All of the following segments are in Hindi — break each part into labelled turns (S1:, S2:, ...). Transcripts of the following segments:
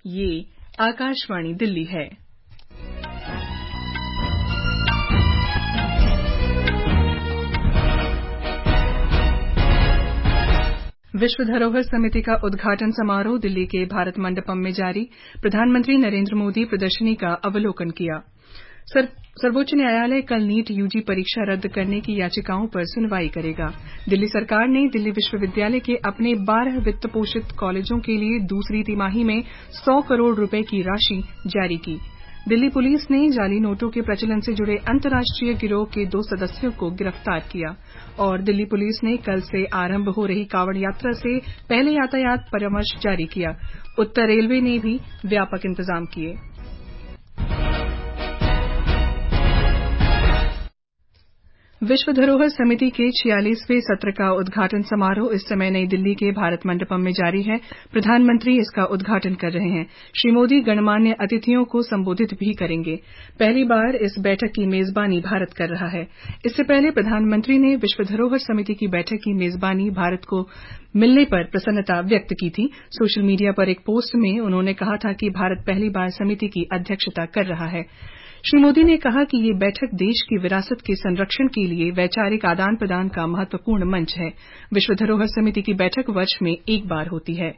S1: ये आकाशवाणी दिल्ली है। विश्व धरोहर समिति का उद्घाटन समारोह दिल्ली के भारत मंडपम में जारी। प्रधानमंत्री नरेंद्र मोदी प्रदर्शनी का अवलोकन किया। सर्वोच्च न्यायालय कल नीट यूजी परीक्षा रद्द करने की याचिकाओं पर सुनवाई करेगा। दिल्ली सरकार ने दिल्ली विश्वविद्यालय के अपने 12 वित्त पोषित कॉलेजों के लिए दूसरी तिमाही में 100 करोड़ रुपए की राशि जारी की। दिल्ली पुलिस ने जाली नोटों के प्रचलन से जुड़े अंतर्राष्ट्रीय गिरोह के 2 सदस्यों को गिरफ्तार किया। और दिल्ली पुलिस ने कल से आरंभ हो रही कांवड़ यात्रा से पहले यातायात परामर्श जारी किया। उत्तर रेलवे ने भी व्यापक इंतजाम किए। विश्व धरोहर समिति के 46वें सत्र का उद्घाटन समारोह इस समय नई दिल्ली के भारत मंडपम में जारी है। प्रधानमंत्री इसका उद्घाटन कर रहे हैं। श्री मोदी गणमान्य अतिथियों को संबोधित भी करेंगे। पहली बार इस बैठक की मेजबानी भारत कर रहा है। इससे पहले प्रधानमंत्री ने विश्व धरोहर समिति की बैठक की मेजबानी भारत को मिलने पर प्रसन्नता व्यक्त की थी। सोशल मीडिया पर एक पोस्ट में उन्होंने कहा था कि भारत पहली बार समिति की अध्यक्षता कर रहा है। श्री मोदी ने कहा कि ये बैठक देश की विरासत के संरक्षण के लिए वैचारिक आदान प्रदान का महत्वपूर्ण मंच है। विश्व धरोहर समिति की बैठक वर्ष में एक बार होती है।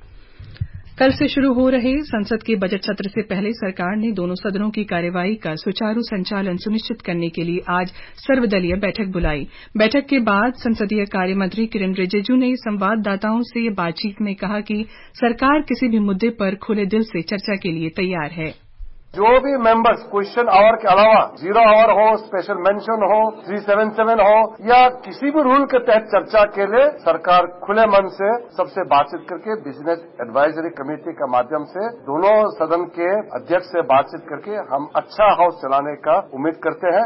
S1: कल से शुरू हो रहे संसद के बजट सत्र से पहले सरकार ने दोनों सदनों की कार्यवाही का सुचारू संचालन सुनिश्चित करने के लिए आज सर्वदलीय बैठक बुलाई। बैठक के बाद संसदीय कार्य मंत्री किरेन रिजिजू ने संवाददाताओं से बातचीत में कहा कि सरकार किसी भी मुद्दे पर खुले दिल से चर्चा के लिए तैयार है।
S2: जो भी मेंबर्स क्वेश्चन आवर के अलावा 0 आवर हो, स्पेशल मेंशन हो, 377 हो या किसी भी रूल के तहत चर्चा के लिए सरकार खुले मन से सबसे बातचीत करके बिजनेस एडवाइजरी कमेटी के माध्यम से दोनों सदन के अध्यक्ष से बातचीत करके हम अच्छा हाउस चलाने का उम्मीद करते हैं।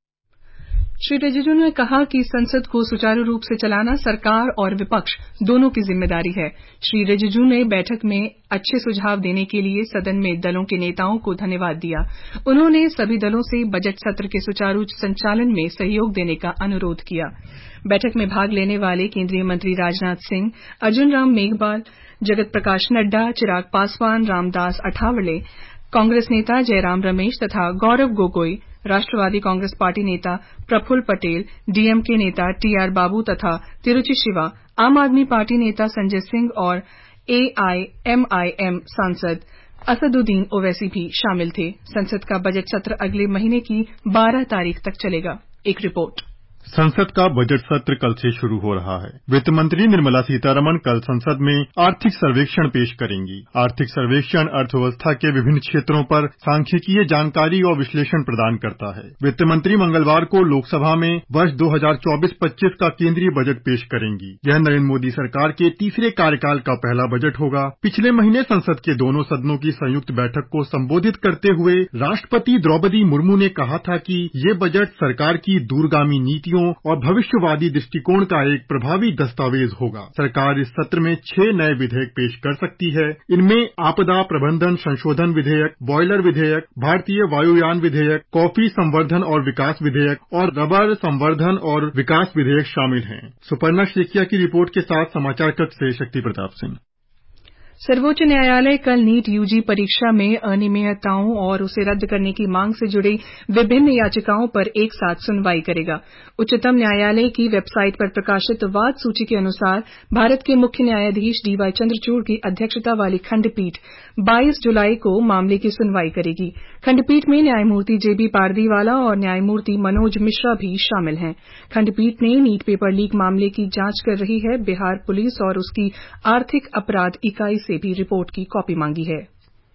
S1: श्री रिजिजू ने कहा कि संसद को सुचारू रूप से चलाना सरकार और विपक्ष दोनों की जिम्मेदारी है। श्री रिजिजू ने बैठक में अच्छे सुझाव देने के लिए सदन में दलों के नेताओं को धन्यवाद दिया। उन्होंने सभी दलों से बजट सत्र के सुचारू संचालन में सहयोग देने का अनुरोध किया। बैठक में भाग लेने वाले केंद्रीय मंत्री राजनाथ सिंह, अर्जुन राम मेघवाल, जगत प्रकाश नड्डा, चिराग पासवान, रामदास अठावले, कांग्रेस नेता जयराम रमेश तथा गौरव गोगोई, राष्ट्रवादी कांग्रेस पार्टी नेता प्रफुल्ल पटेल, डीएमके नेता टीआर बाबू तथा तिरुचि शिवा, आम आदमी पार्टी नेता संजय सिंह और एआईएमआईएम सांसद असदुद्दीन ओवैसी भी शामिल थे। संसद का बजट सत्र अगले महीने की 12 तारीख तक चलेगा। एक रिपोर्ट।
S3: संसद का बजट सत्र कल से शुरू हो रहा है। वित्त मंत्री निर्मला सीतारमण कल संसद में आर्थिक सर्वेक्षण पेश करेंगी। आर्थिक सर्वेक्षण अर्थव्यवस्था के विभिन्न क्षेत्रों पर सांख्यिकीय जानकारी और विश्लेषण प्रदान करता है। वित्त मंत्री मंगलवार को लोकसभा में वर्ष 2024-25 का केंद्रीय बजट पेश करेंगी। यह नरेंद्र मोदी सरकार के तीसरे कार्यकाल का पहला बजट होगा। पिछले महीने संसद के दोनों सदनों की संयुक्त बैठक को संबोधित करते हुए राष्ट्रपति द्रौपदी मुर्मू ने कहा था कि ये बजट सरकार की दूरगामी नीतियों और भविष्यवादी दृष्टिकोण का एक प्रभावी दस्तावेज होगा। सरकार इस सत्र में 6 नए विधेयक पेश कर सकती है। इनमें आपदा प्रबंधन संशोधन विधेयक, बॉयलर विधेयक, भारतीय वायुयान विधेयक, कॉफी संवर्धन और विकास विधेयक और रबर संवर्धन और विकास विधेयक शामिल हैं। सुपर्णा शेखिया की रिपोर्ट के साथ समाचार कक्ष से शक्ति प्रताप सिंह।
S1: सर्वोच्च न्यायालय कल नीट यूजी परीक्षा में अनियमितताओं और उसे रद्द करने की मांग से जुड़ी विभिन्न याचिकाओं पर एक साथ सुनवाई करेगा। उच्चतम न्यायालय की वेबसाइट पर प्रकाशित वाद सूची के अनुसार भारत के मुख्य न्यायाधीश डीवाई चंद्रचूड़ की अध्यक्षता वाली खंडपीठ 22 जुलाई को मामले की सुनवाई करेगी। खंडपीठ में न्यायमूर्ति जेबी पारदीवाला और न्यायमूर्ति मनोज मिश्रा भी शामिल हैं। खंडपीठ ने नीट पेपर लीक मामले की जांच कर रही है बिहार पुलिस और उसकी आर्थिक अपराध इकाई से भी रिपोर्ट की कॉपी मांगी है।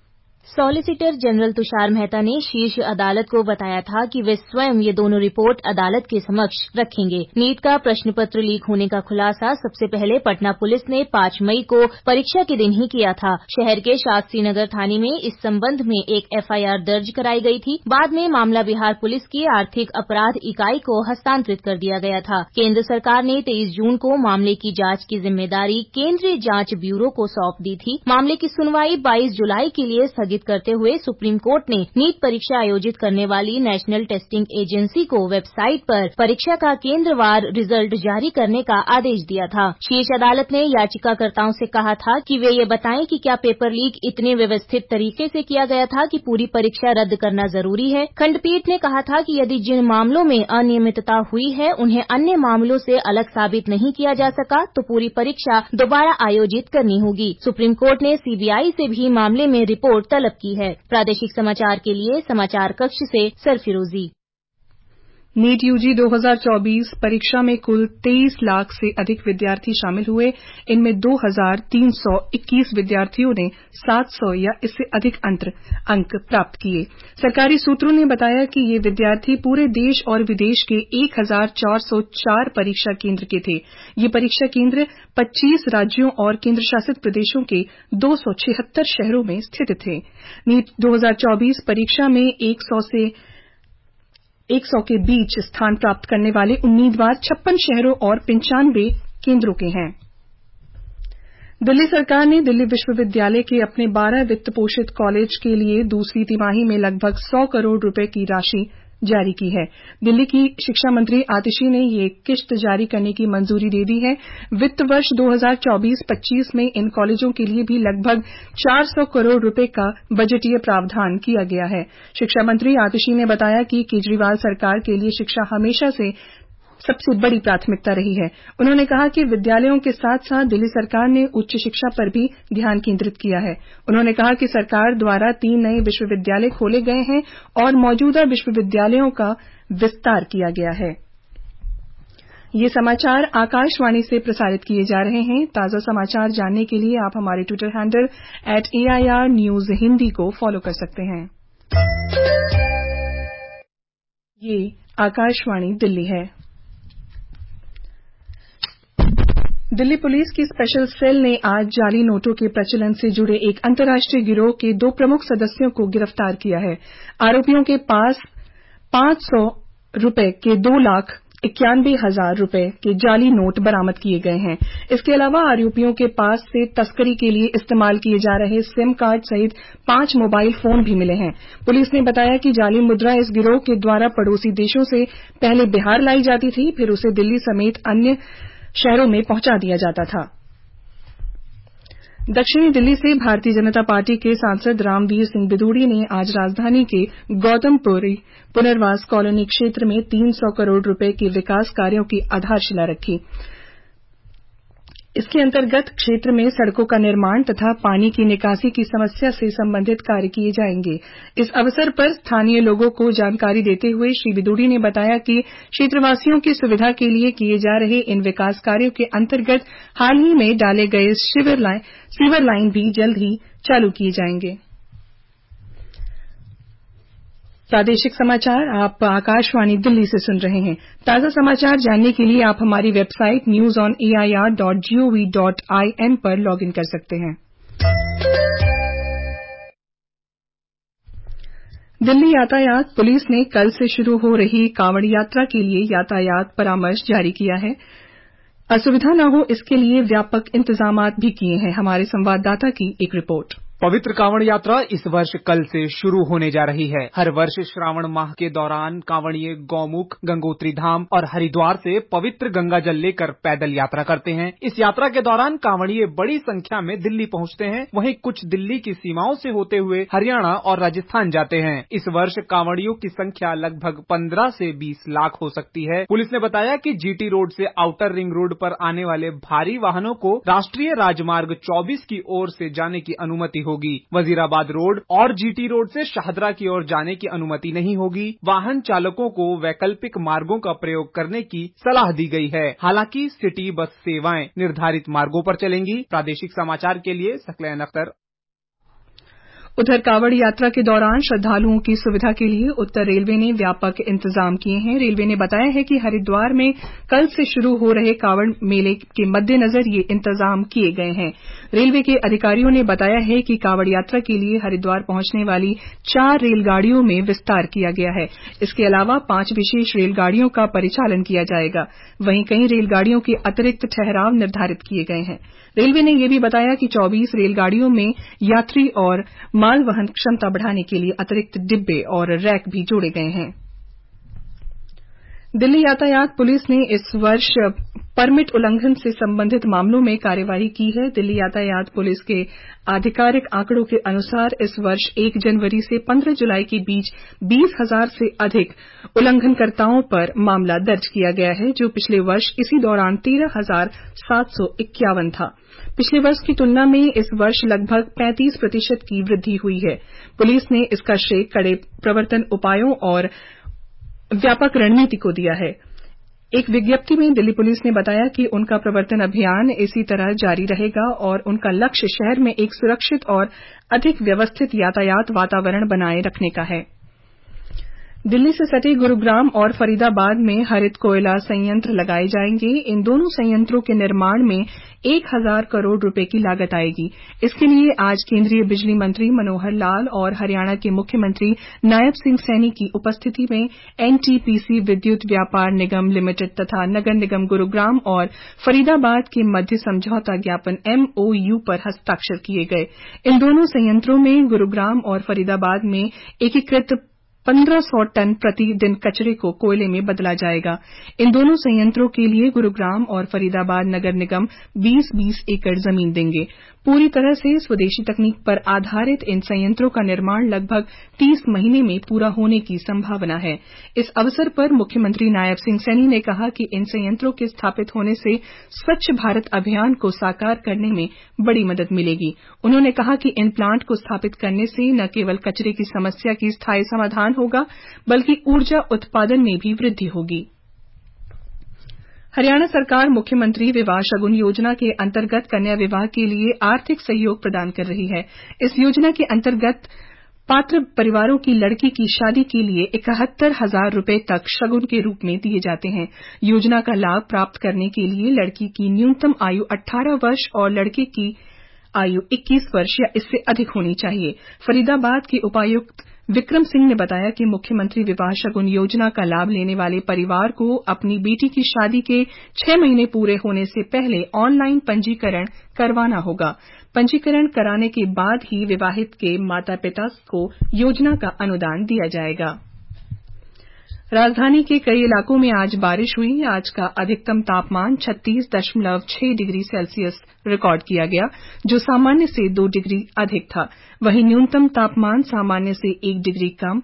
S4: सॉलिसिटर जनरल तुषार मेहता ने शीर्ष अदालत को बताया था कि वे स्वयं ये दोनों रिपोर्ट अदालत के समक्ष रखेंगे। नीट का प्रश्न पत्र लीक होने का खुलासा सबसे पहले पटना पुलिस ने 5 मई को परीक्षा के दिन ही किया था। शहर के शास्त्री नगर थाने में इस संबंध में एक एफआईआर दर्ज कराई गई थी। बाद में मामला बिहार पुलिस की आर्थिक अपराध इकाई को हस्तांतरित कर दिया गया था। केंद्र सरकार ने 23 जून को मामले की जांच की जिम्मेदारी केंद्रीय जांच ब्यूरो को सौंप दी थी। मामले की सुनवाई 22 जुलाई के लिए स्थगित आयोजित करते हुए सुप्रीम कोर्ट ने नीट परीक्षा आयोजित करने वाली नेशनल टेस्टिंग एजेंसी को वेबसाइट पर परीक्षा का केंद्रवार रिजल्ट जारी करने का आदेश दिया था। शीर्ष अदालत ने याचिकाकर्ताओं से कहा था कि वे ये बताएं कि क्या पेपर लीक इतने व्यवस्थित तरीके से किया गया था कि पूरी परीक्षा रद्द करना जरूरी है। खंडपीठ ने कहा था कि यदि जिन मामलों में अनियमितता हुई है उन्हें अन्य मामलों से अलग साबित नहीं किया जा सका तो पूरी परीक्षा दोबारा आयोजित करनी होगी। सुप्रीम कोर्ट ने सीबीआई से भी मामले में रिपोर्ट तलब की है। प्रादेशिक समाचार के लिए समाचार कक्ष से सरफिरोजी।
S1: नीट यूजी 2024 परीक्षा में कुल 23 लाख से अधिक विद्यार्थी शामिल हुए। इनमें 2,321 विद्यार्थियों ने 700 या इससे अधिक अंक प्राप्त किए। सरकारी सूत्रों ने बताया कि ये विद्यार्थी पूरे देश और विदेश के 1,404 परीक्षा केंद्र के थे। ये परीक्षा केंद्र 25 राज्यों और केंद्रशासित प्रदेशों के 276 शहरों में स्थित थे। नीट 2024 परीक्षा में 100 के बीच स्थान प्राप्त करने वाले उम्मीदवार 56 शहरों और 95 केंद्रों के हैं। दिल्ली सरकार ने दिल्ली विश्वविद्यालय के अपने 12 वित्त पोषित कॉलेज के लिए दूसरी तिमाही में लगभग 100 करोड़ रुपए की राशि जारी की है। दिल्ली की शिक्षा मंत्री आतिशी ने ये किश्त जारी करने की मंजूरी दे दी है। वित्त वर्ष 2024-25 में इन कॉलेजों के लिए भी लगभग 400 करोड़ रुपए का बजटीय प्रावधान किया गया है। शिक्षा मंत्री आतिशी ने बताया कि केजरीवाल सरकार के लिए शिक्षा हमेशा से सबसे बड़ी प्राथमिकता रही है। उन्होंने कहा कि विद्यालयों के साथ साथ दिल्ली सरकार ने उच्च शिक्षा पर भी ध्यान केंद्रित किया है। उन्होंने कहा कि सरकार द्वारा 3 नए विश्वविद्यालय खोले गए हैं और मौजूदा विश्वविद्यालयों का विस्तार किया गया है। ये समाचार आकाशवाणी से प्रसारित किए जा रहे हैं। ताजा समाचार जानने के लिए आप हमारे Twitter handle @AIR News Hindi को फॉलो कर सकते हैं। ये आकाशवाणी दिल्ली है। दिल्ली पुलिस की स्पेशल सेल ने आज जाली नोटों के प्रचलन से जुड़े एक अंतर्राष्ट्रीय गिरोह के 2 प्रमुख सदस्यों को गिरफ्तार किया है। आरोपियों के पास 500 रुपए के 2,91,000 रुपए के जाली नोट बरामद किए गए हैं। इसके अलावा आरोपियों के पास से तस्करी के लिए इस्तेमाल किए जा रहे सिम कार्ड सहित 5 मोबाइल फोन भी मिले हैं। पुलिस ने बताया कि जाली मुद्रा इस गिरोह के द्वारा पड़ोसी देशों से पहले बिहार लाई जाती थी, फिर उसे दिल्ली समेत अन्य शहरों में पहुंचा दिया जाता था। दक्षिणी दिल्ली से भारतीय जनता पार्टी के सांसद रामवीर सिंह बिदूड़ी ने आज राजधानी के गौतमपुरी पुनर्वास कॉलोनी क्षेत्र में 300 करोड़ रुपए के विकास कार्यों की आधारशिला रखी। इसके अंतर्गत क्षेत्र में सड़कों का निर्माण तथा पानी की निकासी की समस्या से संबंधित कार्य किए जाएंगे। इस अवसर पर स्थानीय लोगों को जानकारी देते हुए श्री बिदूड़ी ने बताया कि क्षेत्रवासियों की सुविधा के लिए किए जा रहे इन विकास कार्यों के अंतर्गत हाल ही में डाले गए सीवर लाइन भी जल्द ही चालू किए जाएंगे। प्रादेशिक समाचार आप आकाशवाणी दिल्ली से सुन रहे हैं। ताजा समाचार जानने के लिए आप हमारी वेबसाइट newsonair.gov.in पर लॉगिन कर सकते हैं। दिल्ली यातायात पुलिस ने कल से शुरू हो रही कांवड़ यात्रा के लिए यातायात परामर्श जारी किया है। असुविधा न हो इसके लिए व्यापक इंतजाम भी किए हैं। हमारे संवाददाता की एक रिपोर्ट।
S5: पवित्र कांवड़ यात्रा इस वर्ष कल से शुरू होने जा रही है। हर वर्ष श्रावण माह के दौरान कांवड़िये गौमुख, गंगोत्री धाम और हरिद्वार से पवित्र गंगा जल लेकर पैदल यात्रा करते हैं। इस यात्रा के दौरान कांवड़िये बड़ी संख्या में दिल्ली पहुंचते हैं। वहीं कुछ दिल्ली की सीमाओं से होते हुए हरियाणा और राजस्थान जाते हैं। इस वर्ष कांवड़ियों की संख्या लगभग 15 से 20 लाख हो सकती है। पुलिस ने बताया कि जीटी रोड से आउटर रिंग रोड पर आने वाले भारी वाहनों को राष्ट्रीय राजमार्ग 24 की ओर से जाने की अनुमति होगी। वजीराबाद रोड और जीटी रोड से शाहदरा की ओर जाने की अनुमति नहीं होगी। वाहन चालकों को वैकल्पिक मार्गों का प्रयोग करने की सलाह दी गई है। हालांकि सिटी बस सेवाएं निर्धारित मार्गों पर चलेंगी। प्रादेशिक समाचार के लिए सकलैन अख्तर।
S1: उधर कांवड़ यात्रा के दौरान श्रद्धालुओं की सुविधा के लिए उत्तर रेलवे ने व्यापक इंतजाम किए हैं। रेलवे ने बताया है कि हरिद्वार में कल से शुरू हो रहे कांवड़ मेले के मद्देनजर ये इंतजाम किए गए हैं। रेलवे के अधिकारियों ने बताया है कि कांवड़ यात्रा के लिए हरिद्वार पहुंचने वाली 4 रेलगाड़ियों में विस्तार किया गया है। इसके अलावा 5 विशेष रेलगाड़ियों का परिचालन किया जाएगा। वहीं कई रेलगाड़ियों के अतिरिक्त ठहराव निर्धारित किए गए हैं। रेलवे ने यह भी बताया कि 24 रेलगाड़ियों में यात्री और माल वहन क्षमता बढ़ाने के लिए अतिरिक्त डिब्बे और रैक भी जोड़े गए हैं। दिल्ली यातायात पुलिस ने इस वर्ष परमिट उल्लंघन से संबंधित मामलों में कार्यवाही की है। दिल्ली यातायात पुलिस के आधिकारिक आंकड़ों के अनुसार इस वर्ष 1 जनवरी से 15 जुलाई के बीच 20,000 से अधिक उल्लंघनकर्ताओं पर मामला दर्ज किया गया है, जो पिछले वर्ष इसी दौरान 13,751 था। पिछले वर्ष की तुलना में इस वर्ष लगभग 35% की वृद्धि हुई है। पुलिस ने इसका श्रेय कड़े प्रवर्तन उपायों और व्यापक रणनीति को दिया है। एक विज्ञप्ति में दिल्ली पुलिस ने बताया कि उनका प्रवर्तन अभियान इसी तरह जारी रहेगा और उनका लक्ष्य शहर में एक सुरक्षित और अधिक व्यवस्थित यातायात वातावरण बनाए रखने का है। दिल्ली से सटे गुरुग्राम और फरीदाबाद में हरित कोयला संयंत्र लगाए जाएंगे। इन दोनों संयंत्रों के निर्माण में 1,000 करोड़ रुपए की लागत आएगी। इसके लिए आज केंद्रीय बिजली मंत्री मनोहर लाल और हरियाणा के मुख्यमंत्री नायब सिंह सैनी की उपस्थिति में एनटीपीसी विद्युत व्यापार निगम लिमिटेड तथा नगर निगम गुरुग्राम और फरीदाबाद के मध्य समझौता ज्ञापन MOU पर हस्ताक्षर किए गए। इन दोनों संयंत्रों में गुरुग्राम और फरीदाबाद में एकीकृत 1,500 टन प्रतिदिन कचरे को कोयले में बदला जाएगा। इन दोनों संयंत्रों के लिए गुरुग्राम और फरीदाबाद नगर निगम 20-20 एकड़ जमीन देंगे। पूरी तरह से स्वदेशी तकनीक पर आधारित इन संयंत्रों का निर्माण लगभग 30 महीने में पूरा होने की संभावना है। इस अवसर पर मुख्यमंत्री नायब सिंह सैनी ने कहा कि इन संयंत्रों के स्थापित होने से स्वच्छ भारत अभियान को साकार करने में बड़ी मदद मिलेगी। उन्होंने कहा कि इन प्लांट को स्थापित करने से न केवल कचरे की समस्या की स्थायी समाधान होगा, बल्कि ऊर्जा उत्पादन में भी वृद्धि होगी। हरियाणा सरकार मुख्यमंत्री विवाह शगुन योजना के अंतर्गत कन्या विवाह के लिए आर्थिक सहयोग प्रदान कर रही है। इस योजना के अंतर्गत पात्र परिवारों की लड़की की शादी के लिए 71,000 रुपए तक शगुन के रूप में दिए जाते हैं। योजना का लाभ प्राप्त करने के लिए लड़की की न्यूनतम आयु 18 वर्ष और लड़के की आयु 21 वर्ष या इससे अधिक होनी चाहिए। फरीदाबाद के उपायुक्त विक्रम सिंह ने बताया कि मुख्यमंत्री विवाह शगुन योजना का लाभ लेने वाले परिवार को अपनी बेटी की शादी के 6 महीने पूरे होने से पहले ऑनलाइन पंजीकरण करवाना होगा। पंजीकरण कराने के बाद ही विवाहित के माता पिता को योजना का अनुदान दिया जाएगा। राजधानी के कई इलाकों में आज बारिश हुई। आज का अधिकतम तापमान 36.6 डिग्री सेल्सियस रिकॉर्ड किया गया, जो सामान्य से 2 डिग्री अधिक था। वहीं न्यूनतम तापमान सामान्य से 1 डिग्री कम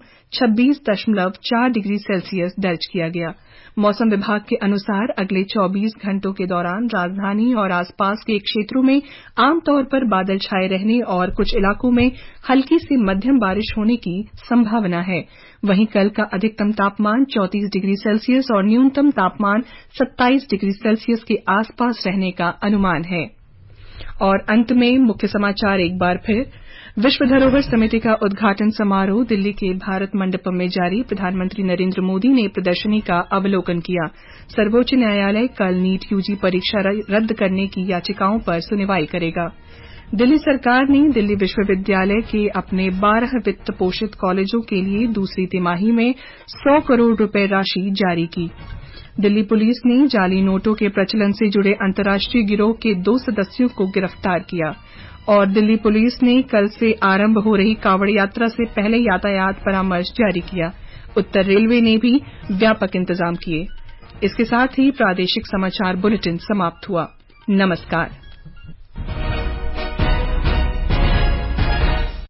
S1: 26.4 डिग्री सेल्सियस दर्ज किया गया। मौसम विभाग के अनुसार अगले 24 घंटों के दौरान राजधानी और आसपास के क्षेत्रों में आमतौर पर बादल छाए रहने और कुछ इलाकों में हल्की से मध्यम बारिश होने की संभावना है। वहीं कल का अधिकतम तापमान 34 डिग्री सेल्सियस और न्यूनतम तापमान 27 डिग्री सेल्सियस के आसपास रहने का अनुमान है। और अंत में मुख्य समाचार एक बार फिर। विश्व धरोहर समिति का उद्घाटन समारोह दिल्ली के भारत मंडपम में जारी। प्रधानमंत्री नरेंद्र मोदी ने प्रदर्शनी का अवलोकन किया। सर्वोच्च न्यायालय कल नीट यूजी परीक्षा रद्द करने की याचिकाओं पर सुनवाई करेगा। दिल्ली सरकार ने दिल्ली विश्वविद्यालय के अपने 12 वित्त पोषित कॉलेजों के लिए दूसरी तिमाही में 100 करोड़ रुपए राशि जारी की। दिल्ली पुलिस ने जाली नोटों के प्रचलन से जुड़े अंतर्राष्ट्रीय गिरोह के 2 सदस्यों को गिरफ्तार किया। और दिल्ली पुलिस ने कल से आरंभ हो रही कांवड़ यात्रा से पहले यातायात परामर्श जारी किया। उत्तर रेलवे ने भी व्यापक इंतजाम किए। इसके साथ ही प्रादेशिक समाचार बुलेटिन समाप्त हुआ। नमस्कार।